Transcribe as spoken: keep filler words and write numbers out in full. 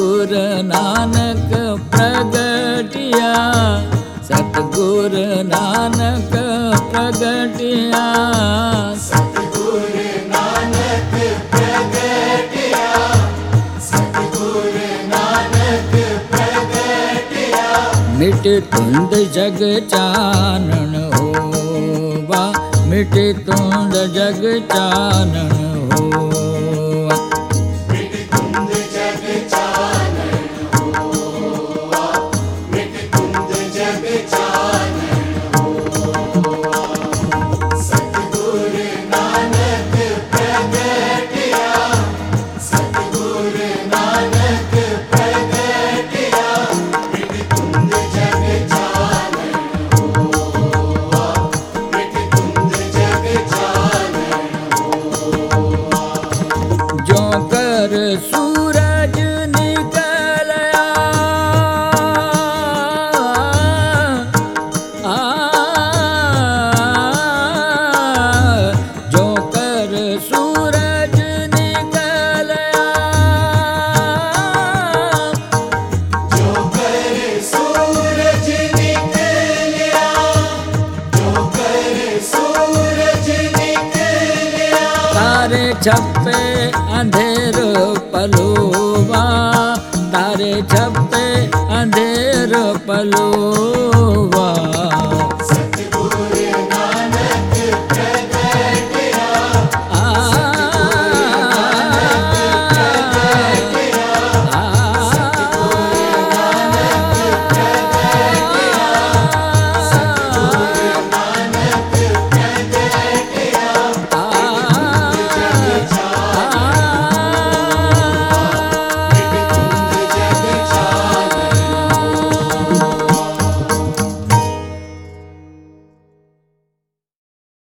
सतगुरु नानक प्रगटिया, सतगुरु नानक प्रगटिया, सतगुरु नानक प्रगटिया, सतगुरु नानक प्रगटिया। मिट तुंद जग चानन होवा, मिट तुंद जग चानन होवा, मिट तुंद जग चानन होवा, मिट तुंद जग चानन होवा। सतगुरु नानक प्रगटिया, सतगुरु नानक प्रगटिया। मिट तुंद जग चानन होवा, मिट तुंद जग चानन होवा। जो कर सूरज निकलया, आ, जो कर सूरज निकलया, जो कर सूरज निकलिया, जो कर सूरज निकलिया। तारे छप्पे अंधेर पलोवा, तारे छप्पे अंधेर पलोवा,